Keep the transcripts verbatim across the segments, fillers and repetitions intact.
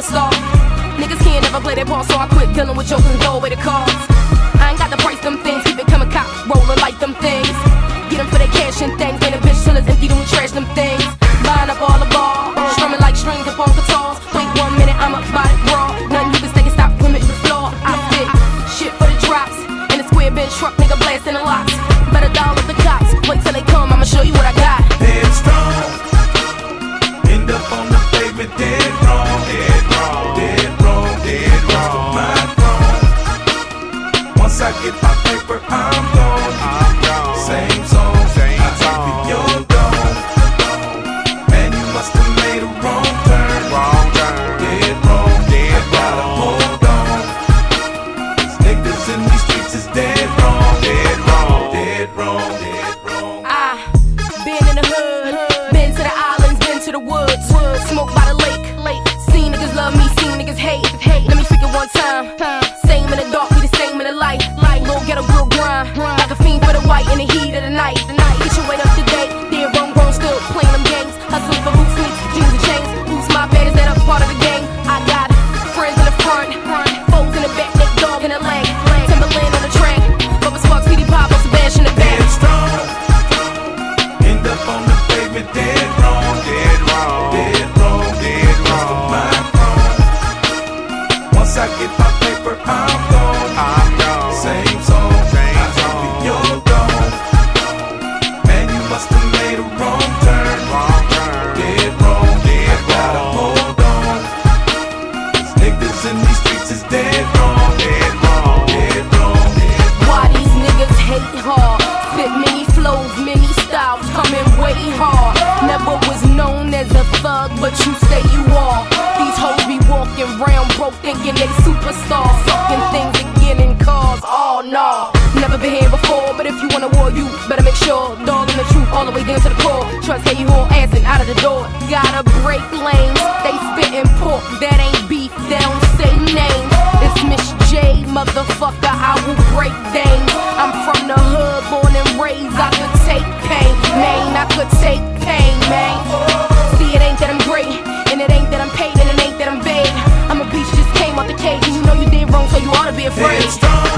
a star. Niggas can't never play their ball, so I quit dealing with jokes and go away the cars. I ain't got to price them things, keep it coming, cop rolling like them things. Get them for their cash and things, man, a bitch till it's empty, then we trash them things. Buying up all the ball, strumming like strings up on guitars. Wait one minute, I'm up by it raw. Nothing you can say can stop from hitting the floor. I fit shit for the drops, in a square bench truck, nigga blasting the locks. Better dial up the cops, wait till they come, I'ma show you what I got. Dead strong, end up on the pavement, dead wrong, dead wrong, dead wrong, dead wrong. My wrong. Once I get my paper, I'm gone. I'm gone. Same song, same song. Your dome. Man, you must have made a wrong turn, wrong turn. Dead wrong, dead I gotta hold on. These niggas in these streets is dead wrong, dead wrong, dead wrong, dead wrong. I been in the hood, been to the islands, been to the woods, smoke by the lake. Seen niggas love me, seen niggas hate. Let me speak it one time. Same in the dark, we the same in the light. Little ghetto girl grind, like a fiend for the white in the heat of the night. Get your weight up to date, dead wrong, grown, still playing them games. Hustling for boots, sneaks, jeans and chains. Who's my bad, is that a part of the game? I got friends in the front, foes in the back, neck dog in the leg. Timberland on the track, Bubba Sparks, P D Pop, Sebastian in the back. Dead strong, end up on the pavement, dead wrong, dead wrong, dead wrong, dead wrong. My wrong. Once I get my paper, I'm gone, I'm gone. Same song, same song. Your dome. Man, you must have made a wrong turn, wrong turn. Dead wrong, dead I gotta hold on. These niggas in these streets is dead wrong, dead wrong, dead wrong, dead wrong. Why these niggas hate hard? Spit many flows, many styles, coming way hard. Never was known as a thug, but you say you are. These hoes be walking round broke, thinking they superstars, sucking things and getting cars. Oh no, never been here before, but if you want a war, you better make sure. Dogging the truth all the way down to the core. Trust how you haul ass and out of the door. Gotta break lanes, they spitting pork, that ain't beef, they don't say names. It's Miss J, motherfucker, I will break things. I'm from the hood, born and raised, I could take pain, man, I could take pain, man. See, it ain't that I'm great, and it ain't that I'm paid, and it ain't that I'm big. I'm a beast, just came out the cage, and you know you did wrong, so you ought to be afraid. Dead strong,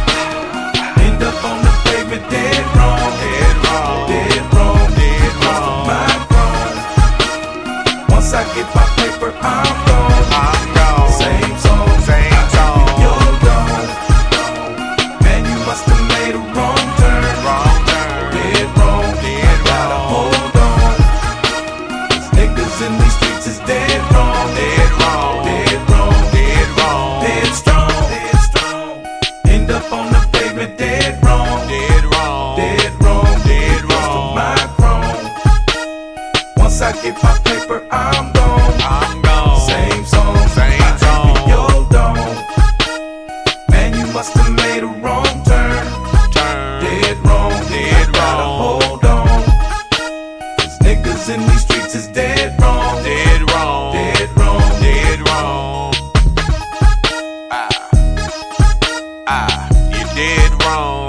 end up on the pavement, dead wrong, dead wrong, dead wrong, dead wrong. My wrong. Once I get my paper, I'm gone, I'm gone. Same song, same song. Your dome. Man, you must have made a wrong turn, wrong turn. Dead wrong, dead I gotta hold on. These niggas in these streets is dead wrong, dead wrong, dead wrong, dead wrong. Dead strong, dead strong. End up on the pavement, dead wrong, dead wrong, dead wrong, dead wrong. My wrong. Once I get my paper, I'm gone, I'm gone. Same song, same song. Your dome. Man, you must have made a wrong turn, turn. Dead wrong, dead wrong. Gotta hold on. These niggas in these streets is dead wrong, dead wrong, dead wrong, dead wrong. Ah, ah, you dead wrong.